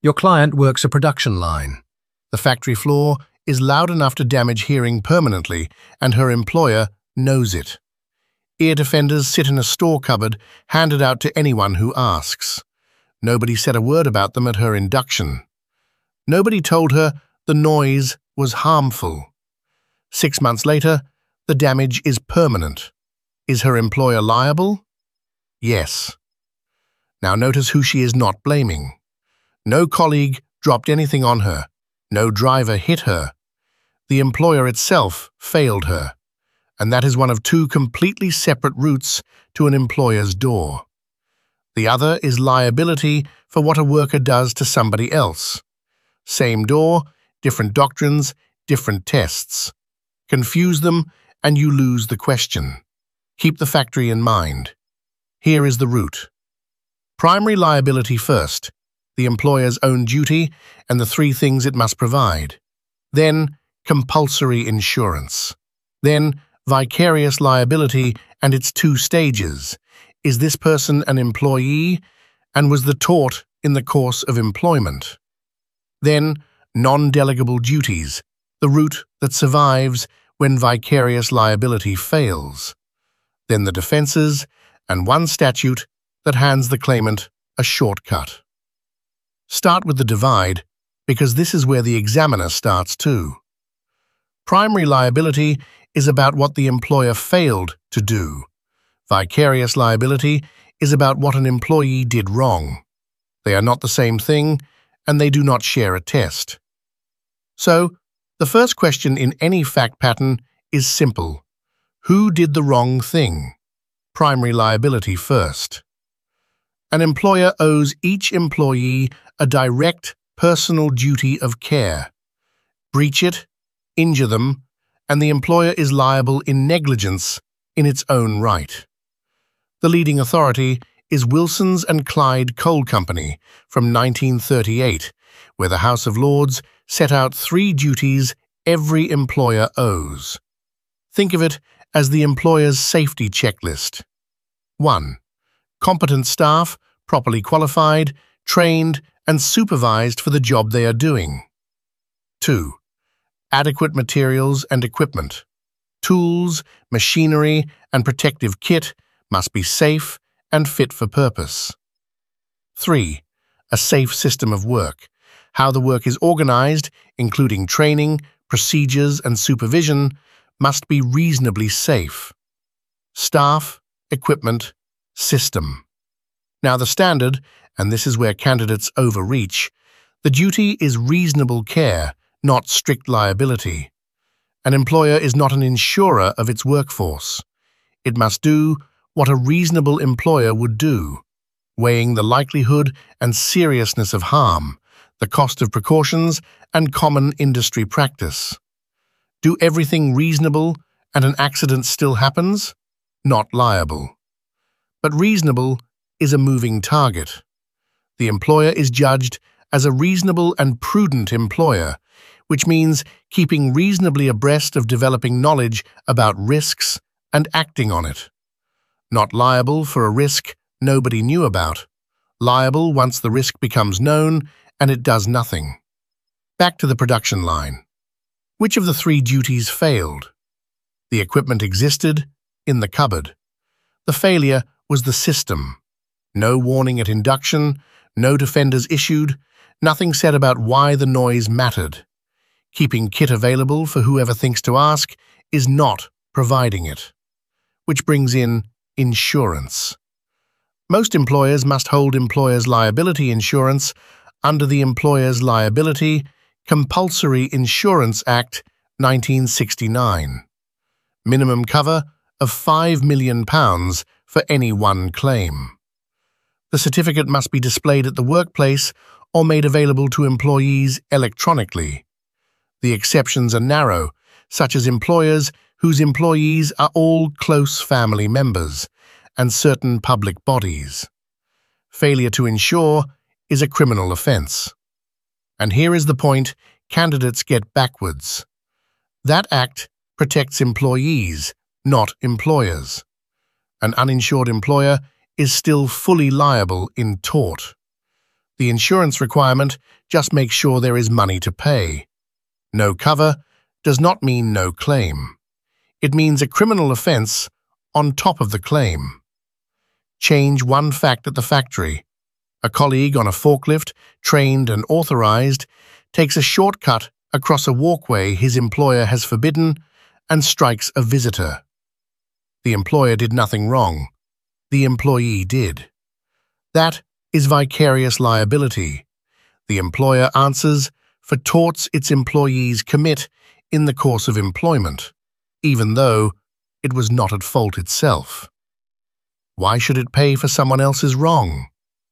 Your client works a production line. The factory floor is loud enough to damage hearing permanently, and her employer knows it. Ear defenders sit in a store cupboard, handed out to anyone who asks. Nobody said a word about them at her induction. Nobody told her the noise was harmful. 6 months later, the damage is permanent. Is her employer liable? Yes. Now notice who she is not blaming. No colleague dropped anything on her. No driver hit her. The employer itself failed her. And that is one of two completely separate routes to an employer's door. The other is liability for what a worker does to somebody else. Same door, different doctrines, different tests. Confuse them and you lose the question. Keep the factory in mind. Here is the route. Primary liability first, the employer's own duty and the 3 things it must provide. Then, compulsory insurance. Then, vicarious liability and its 2 stages. Is this person an employee, and was the tort in the course of employment? Then, non-delegable duties, the route that survives when vicarious liability fails. Then the defenses, and one statute that hands the claimant a shortcut. Start with the divide, because this is where the examiner starts too. Primary liability is about what the employer failed to do. Vicarious liability is about what an employee did wrong. They are not the same thing, and they do not share a test. So, the first question in any fact pattern is simple. Who did the wrong thing? Primary liability first. An employer owes each employee a direct personal duty of care. Breach it, injure them, and the employer is liable in negligence in its own right. The leading authority is Wilson's and Clyde Coal Company from 1938, where the House of Lords set out 3 duties every employer owes. Think of it as the employer's safety checklist. 1. Competent staff, properly qualified, trained, and supervised for the job they are doing. 2. Adequate materials and equipment. Tools, machinery, and protective kit must be safe and fit for purpose. 3. A safe system of work. How the work is organized, including training, procedures, and supervision, must be reasonably safe. Staff, equipment, system. Now the standard, and this is where candidates overreach, the duty is reasonable care, not strict liability. An employer is not an insurer of its workforce. It must do what a reasonable employer would do, weighing the likelihood and seriousness of harm, the cost of precautions, and common industry practice. Do everything reasonable and an accident still happens? Not liable. But reasonable is a moving target. The employer is judged as a reasonable and prudent employer, which means keeping reasonably abreast of developing knowledge about risks and acting on it. Not liable for a risk nobody knew about. Liable once the risk becomes known and it does nothing. Back to the production line. Which of the 3 duties failed? The equipment existed in the cupboard. The failure was the system. No warning at induction, no defenders issued, nothing said about why the noise mattered. Keeping kit available for whoever thinks to ask is not providing it. Which brings in insurance. Most employers must hold employer's liability insurance under the Employer's Liability Compulsory Insurance Act 1969. Minimum cover of £5 million for any one claim. The certificate must be displayed at the workplace or made available to employees electronically. The exceptions are narrow, such as employers whose employees are all close family members and certain public bodies. Failure to insure is a criminal offence. And here is the point candidates get backwards. That act protects employees, not employers. An uninsured employer is still fully liable in tort. The insurance requirement just makes sure there is money to pay. No cover does not mean no claim. It means a criminal offense on top of the claim. Change one fact at the factory. A colleague on a forklift, trained and authorized, takes a shortcut across a walkway his employer has forbidden and strikes a visitor. The employer did nothing wrong. The employee did. That is vicarious liability. The employer answers for torts its employees commit in the course of employment, even though it was not at fault itself. Why should it pay for someone else's wrong?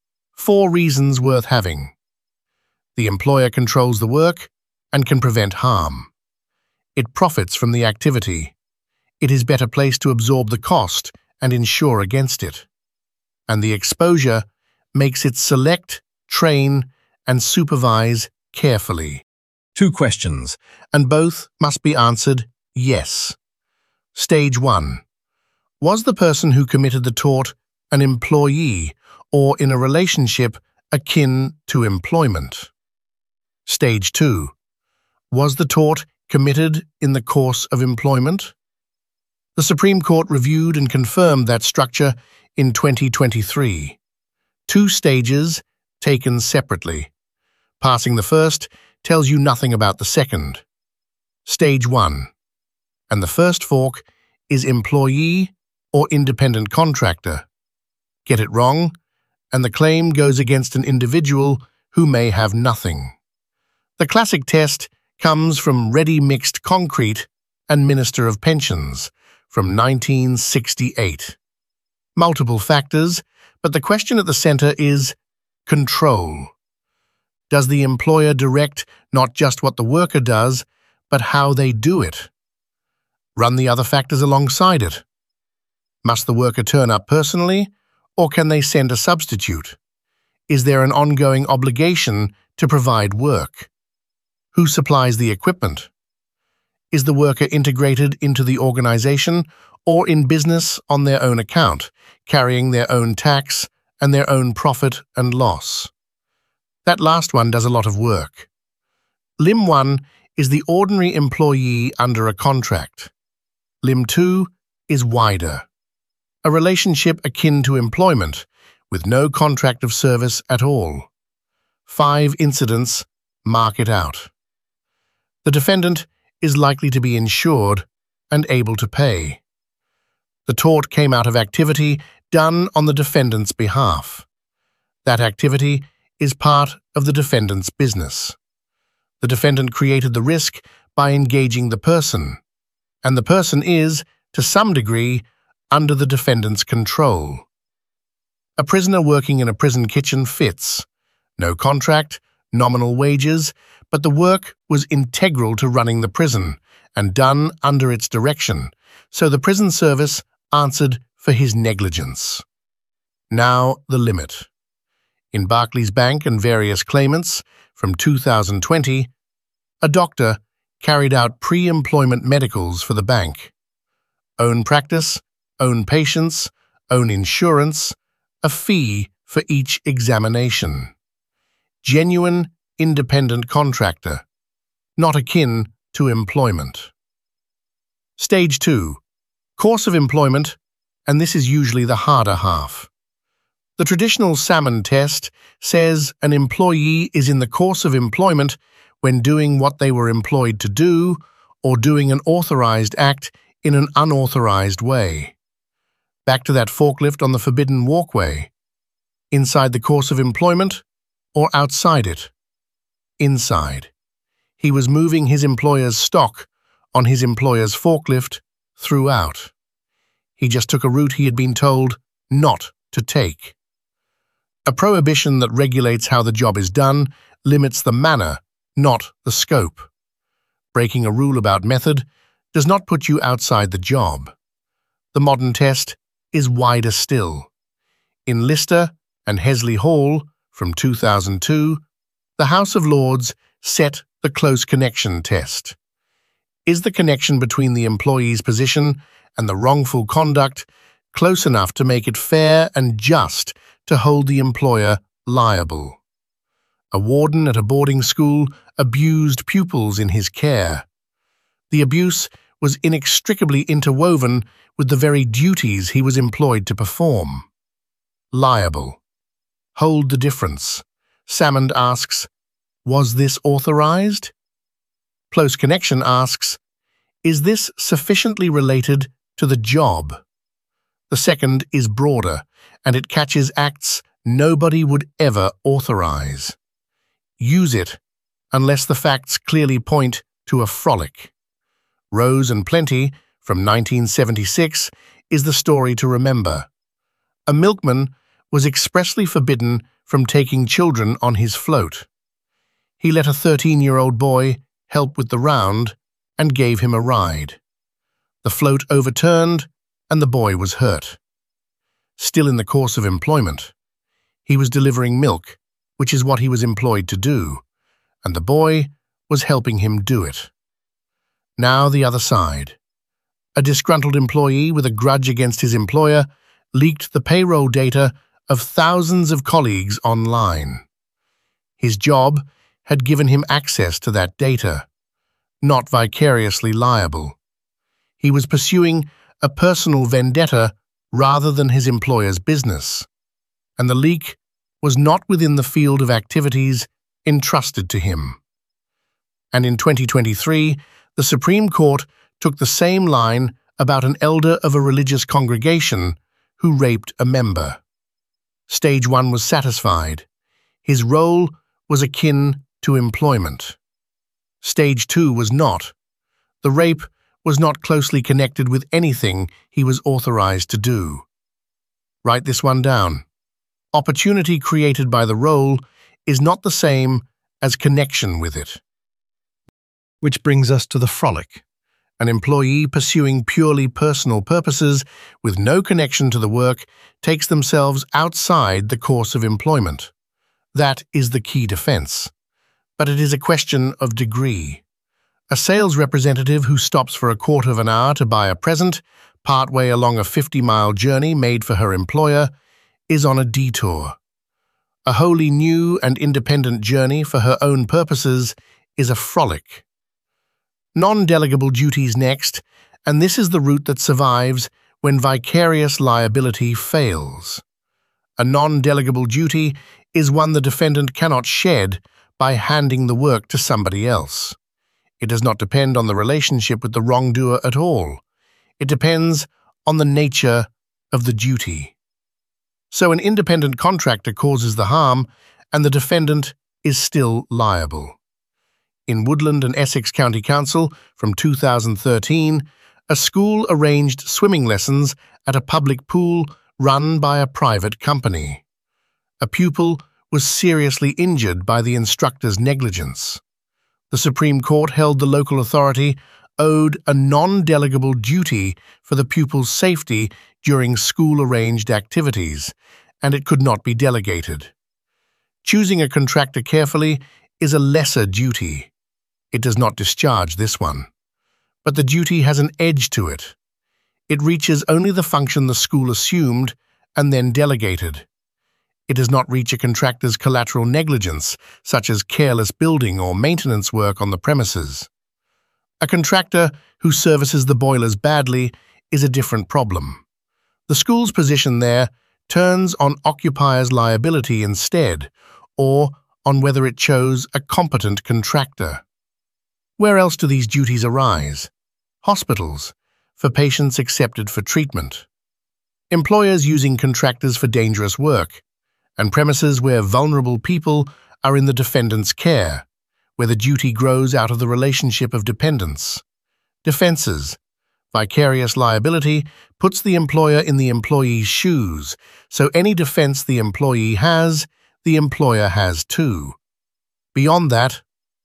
4 reasons worth having. The employer controls the work and can prevent harm. It profits from the activity. It is better placed to absorb the cost and insure against it. And the exposure makes it select, train, and supervise carefully. 2 questions, and both must be answered yes. Stage 1. Was the person who committed the tort an employee or in a relationship akin to employment? Stage 2. Was the tort committed in the course of employment? The Supreme Court reviewed and confirmed that structure in 2023. 2 stages taken separately. Passing the first tells you nothing about the second. Stage 1. And the first fork is employee or independent contractor. Get it wrong, and the claim goes against an individual who may have nothing. The classic test comes from Ready Mixed Concrete and Minister of Pensions from 1968. Multiple factors, but the question at the center is control. Does the employer direct not just what the worker does, but how they do it? Run the other factors alongside it. Must the worker turn up personally, or can they send a substitute? Is there an ongoing obligation to provide work? Who supplies the equipment? Is the worker integrated into the organization or in business on their own account, carrying their own tax and their own profit and loss? That last one does a lot of work. Limb 1 is the ordinary employee under a contract. Limb 2 is wider. A relationship akin to employment, with no contract of service at all. 5 incidents mark it out. The defendant is likely to be insured and able to pay. The tort came out of activity done on the defendant's behalf. That activity is part of the defendant's business. The defendant created the risk by engaging the person, and the person is, to some degree, under the defendant's control. A prisoner working in a prison kitchen fits. No contract, nominal wages, but the work was integral to running the prison and done under its direction, so the prison service answered for his negligence. Now the limit. In Barclays Bank and various claimants from 2020, a doctor carried out pre-employment medicals for the bank. Own practice, own patients, own insurance, a fee for each examination. Genuine, independent contractor, not akin to employment. Stage 2. Course of employment, and this is usually the harder half. The traditional Salmon test says an employee is in the course of employment when doing what they were employed to do or doing an authorized act in an unauthorized way. Back to that forklift on the forbidden walkway. Inside the course of employment or outside it? Inside. He was moving his employer's stock on his employer's forklift throughout. He just took a route he had been told not to take. A prohibition that regulates how the job is done limits the manner, not the scope. Breaking a rule about method does not put you outside the job. The modern test is wider still. In Lister and Hesley Hall from 2002, the House of Lords set the close connection test. Is the connection between the employee's position and the wrongful conduct close enough to make it fair and just to hold the employer liable? A warden at a boarding school abused pupils in his care. The abuse was inextricably interwoven with the very duties he was employed to perform. Liable. Hold the difference. Salmond asks, was this authorized? Close Connection asks, is this sufficiently related to the job? The second is broader, and it catches acts nobody would ever authorize. Use it, unless the facts clearly point to a frolic. Rose and Plenty, from 1976, is the story to remember. A milkman was expressly forbidden from taking children on his float. He let a 13-year-old boy help with the round and gave him a ride. The float overturned and the boy was hurt. Still in the course of employment, he was delivering milk, which is what he was employed to do, and the boy was helping him do it. Now the other side. A disgruntled employee with a grudge against his employer leaked the payroll data of thousands of colleagues online. His job had given him access to that data, not vicariously liable. He was pursuing a personal vendetta rather than his employer's business, and the leak was not within the field of activities entrusted to him. And in 2023, the Supreme Court took the same line about an elder of a religious congregation who raped a member. Stage 1 was satisfied. His role was akin to employment. Stage 2 was not. The rape was not closely connected with anything he was authorized to do. Write this one down. Opportunity created by the role is not the same as connection with it. Which brings us to the frolic. An employee pursuing purely personal purposes with no connection to the work takes themselves outside the course of employment. That is the key defense. But it is a question of degree. A sales representative who stops for a quarter of an hour to buy a present, partway along a 50-mile journey made for her employer, is on a detour. A wholly new and independent journey for her own purposes is a frolic. Non-delegable duties next, and this is the route that survives when vicarious liability fails. A non-delegable duty is one the defendant cannot shed by handing the work to somebody else. It does not depend on the relationship with the wrongdoer at all. It depends on the nature of the duty. So an independent contractor causes the harm, and the defendant is still liable. In Woodland and Essex County Council from 2013, a school arranged swimming lessons at a public pool run by a private company. A pupil was seriously injured by the instructor's negligence. The Supreme Court held the local authority owed a non-delegable duty for the pupil's safety during school-arranged activities, and it could not be delegated. Choosing a contractor carefully is a lesser duty. It does not discharge this one. But the duty has an edge to it. It reaches only the function the school assumed and then delegated. It does not reach a contractor's collateral negligence, such as careless building or maintenance work on the premises. A contractor who services the boilers badly is a different problem. The school's position there turns on occupier's liability instead, or on whether it chose a competent contractor. Where else do these duties arise? Hospitals, for patients accepted for treatment. Employers using contractors for dangerous work, and premises where vulnerable people are in the defendant's care, where the duty grows out of the relationship of dependence. Defenses. Vicarious liability puts the employer in the employee's shoes, so any defense the employee has, the employer has too. Beyond that,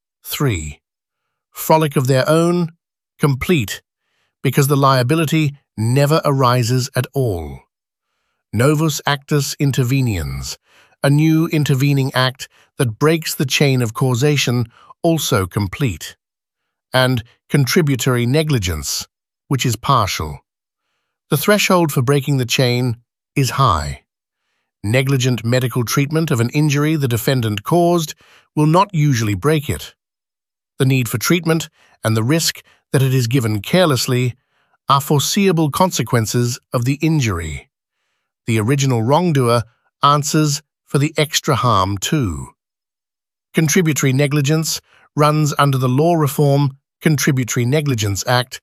3. Frolic of their own, complete, because the liability never arises at all. Novus actus interveniens, a new intervening act that breaks the chain of causation, also complete. And contributory negligence, which is partial. The threshold for breaking the chain is high. Negligent medical treatment of an injury the defendant caused will not usually break it. The need for treatment and the risk that it is given carelessly are foreseeable consequences of the injury. The original wrongdoer answers for the extra harm too. Contributory negligence runs under the Law Reform Contributory Negligence Act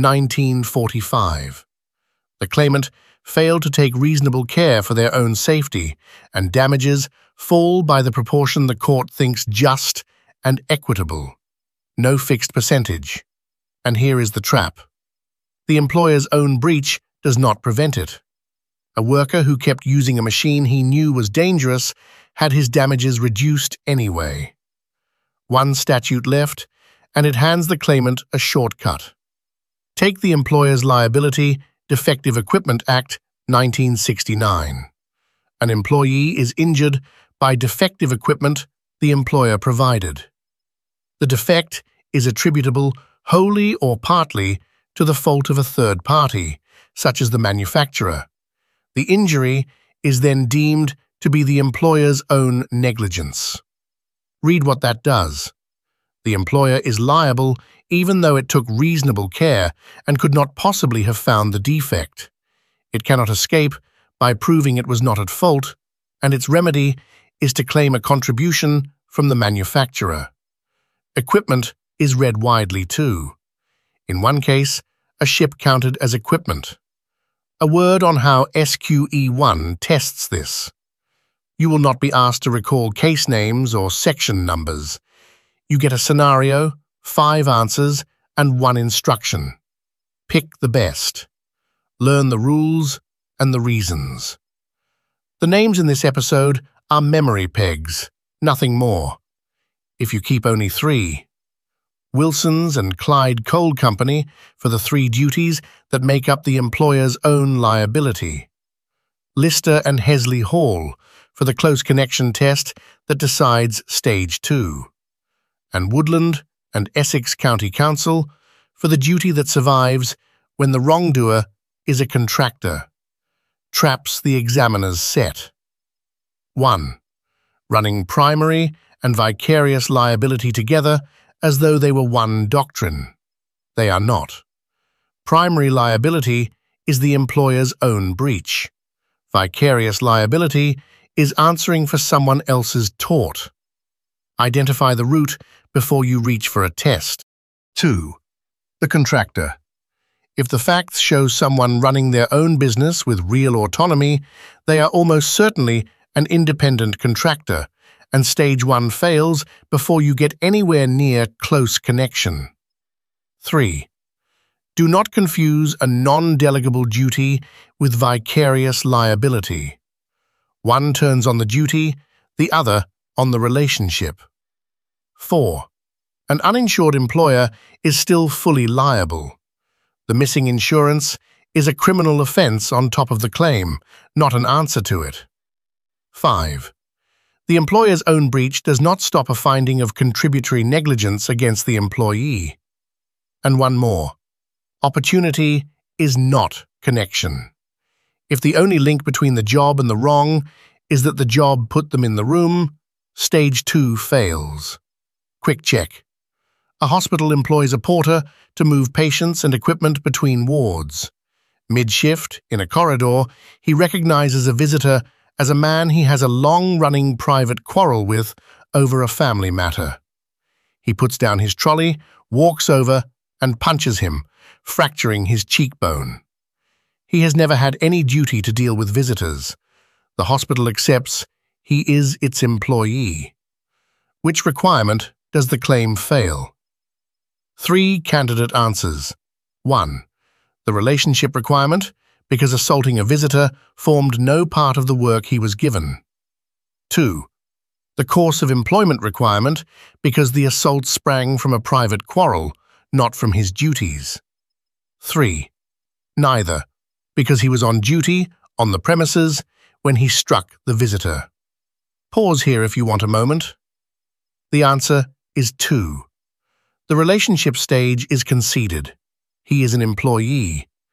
1945. The claimant failed to take reasonable care for their own safety, and damages fall by the proportion the court thinks just and equitable. No fixed percentage. And here is the trap. The employer's own breach does not prevent it. A worker who kept using a machine he knew was dangerous had his damages reduced anyway. One statute left, and it hands the claimant a shortcut. Take the Employer's Liability Defective Equipment Act 1969. An employee is injured by defective equipment the employer provided. The defect is attributable wholly or partly to the fault of a third party, such as the manufacturer. The injury is then deemed to be the employer's own negligence. Read what that does. The employer is liable even though it took reasonable care and could not possibly have found the defect. It cannot escape by proving it was not at fault, and its remedy is to claim a contribution from the manufacturer. Equipment is read widely too. In one case, a ship counted as equipment. A word on how SQE1 tests this. You will not be asked to recall case names or section numbers. You get a scenario, 5 answers, and 1 instruction. Pick the best. Learn the rules and the reasons. The names in this episode are memory pegs, nothing more. If you keep only 3. Wilson's and Clyde Coal Company for the 3 duties that make up the employer's own liability. Lister and Hesley Hall for the close connection test that decides Stage 2. And Woodland and Essex County Council for the duty that survives when the wrongdoer is a contractor. Traps the examiner's set. 1. Running primary and vicarious liability together as though they were one doctrine. They are not. Primary liability is the employer's own breach. Vicarious liability is answering for someone else's tort. Identify the route before you reach for a test. 2. The contractor. If the facts show someone running their own business with real autonomy, they are almost certainly an independent contractor, and Stage 1 fails before you get anywhere near close connection. 3. Do not confuse a non-delegable duty with vicarious liability. One turns on the duty, the other on the relationship. 4. An uninsured employer is still fully liable. The missing insurance is a criminal offense on top of the claim, not an answer to it. 5. The employer's own breach does not stop a finding of contributory negligence against the employee. And one more. Opportunity is not connection. If the only link between the job and the wrong is that the job put them in the room, Stage 2 fails. Quick check. A hospital employs a porter to move patients and equipment between wards. Mid-shift, in a corridor, he recognizes a visitor as a man he has a long-running private quarrel with over a family matter. He puts down his trolley, walks over, and punches him, fracturing his cheekbone. He has never had any duty to deal with visitors. The hospital accepts he is its employee. Which requirement does the claim fail? 3 candidate answers. 1. The relationship requirement, because assaulting a visitor formed no part of the work he was given. 2. The course of employment requirement, because the assault sprang from a private quarrel, not from his duties. 3. Neither, because he was on duty, on the premises, when he struck the visitor. Pause here if you want a moment. The answer is 2. The relationship stage is conceded. He is an employee.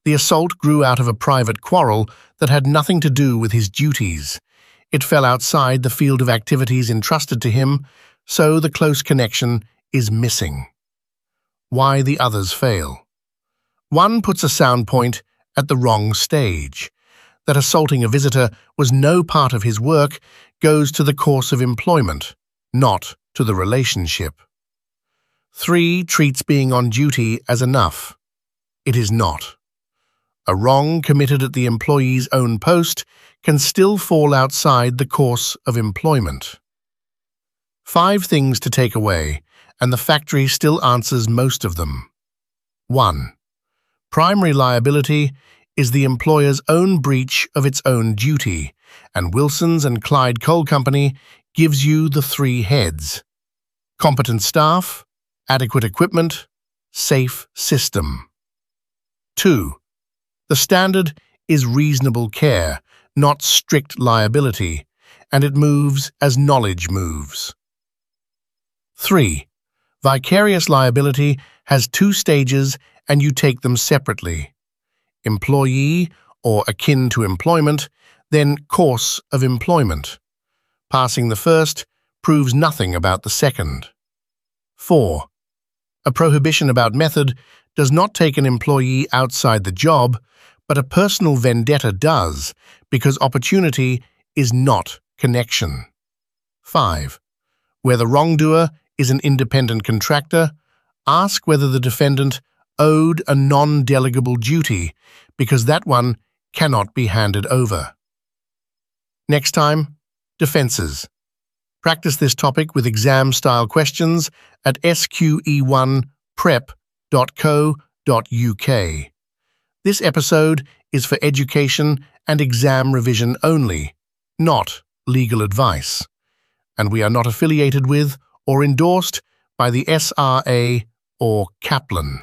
The assault grew out of a private quarrel that had nothing to do with his duties. It fell outside the field of activities entrusted to him, so the close connection is missing. Why the others fail. One puts a sound point at the wrong stage. That assaulting a visitor was no part of his work goes to the course of employment, not to the relationship. 3 treats being on duty as enough. It is not. A wrong committed at the employee's own post can still fall outside the course of employment. 5 things to take away, and the factory still answers most of them. 1. Primary liability is the employer's own breach of its own duty, and Wilson's and Clyde Coal Company gives you the 3 heads. Competent staff, adequate equipment, safe system. 2. The standard is reasonable care, not strict liability, and it moves as knowledge moves. 3. Vicarious liability has 2 stages and you take them separately. Employee, or akin to employment, then course of employment. Passing the first proves nothing about the second. 4. A prohibition about method does not take an employee outside the job, but a personal vendetta does, because opportunity is not connection. 5. Where the wrongdoer is an independent contractor, ask whether the defendant owed a non-delegable duty, because that one cannot be handed over. Next time, defenses. Practice this topic with exam-style questions at sqe1prep.co.uk. This episode is for education and exam revision only, not legal advice, and we are not affiliated with or endorsed by the SRA or Kaplan.